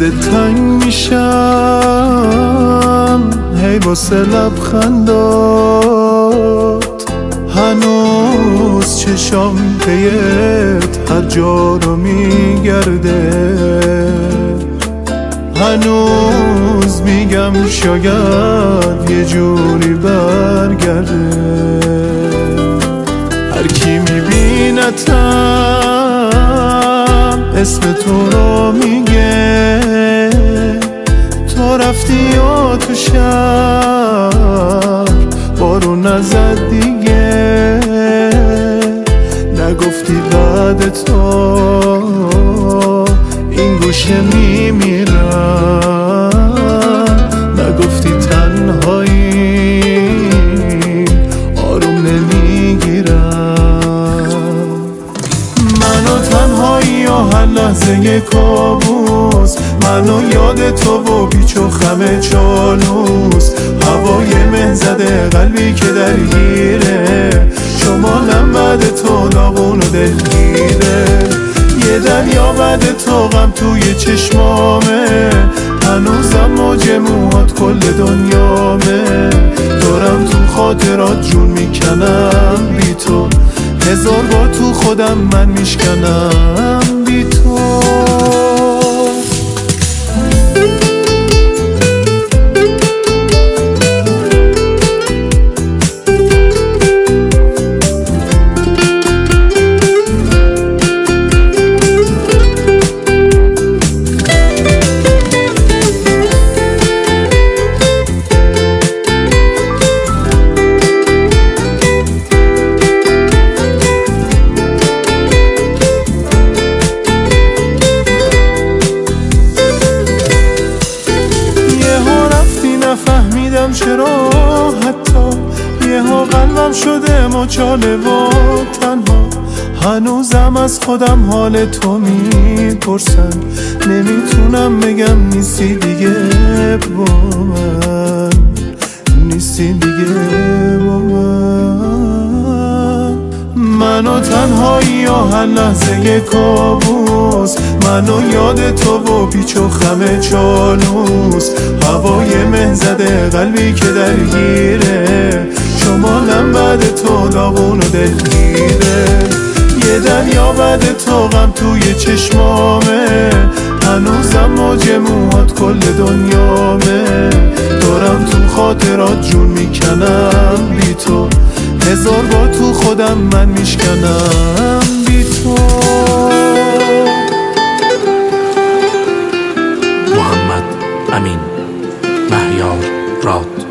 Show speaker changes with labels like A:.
A: تنگ میشم هی واسه لبخندات، هنوز چشام پیت هر جا رو میگرده، هنوز میگم شاید یه جوری برگرده. هر کی میبینتم اسم تو رو میگه، تو رفتی و تو شهر بارون نزد دیگه، نگفتی بعد تو این گوشه میمیرم، نگفتی تنهایی آروم نمیگیرم. منو تنهایی و هر لحظه کابوس، منو یاد تو و بیچ و خم چالوس، هوای مه زده قلبی که درگیره، شمالم بعد تو داغون و دلگیره. یه دریا بعد تو غم توی چشمامه، هنوزم موج موهات کل دنیامه، دارم تو خاطرات جون میکنم بی تو، هزار بار تو خودم من میشکنم بی تو. نفهمیدم چرا حتی یهو قلبم شده مچاله و تنها، هنوزم از خودم حال تو میپرسم، نمیتونم بگم نیستی دیگه با من، نیستی دیگه با من. منو تنهایی و هر لحظه کابوس، منو یاد تو و پیچ و خم چالوس، هوای مه زده قلبی که درگیره، شمالم بعد تو داغون و دلگیره. یه دریا بعد تو غم توی چشمامه، هنوزم موج موهات کل دنیامه، دارم تو خاطرات جون میکنم بی تو، هزار بار تو خودم من میشکنم بی تو.
B: محمد امین مهیار راد.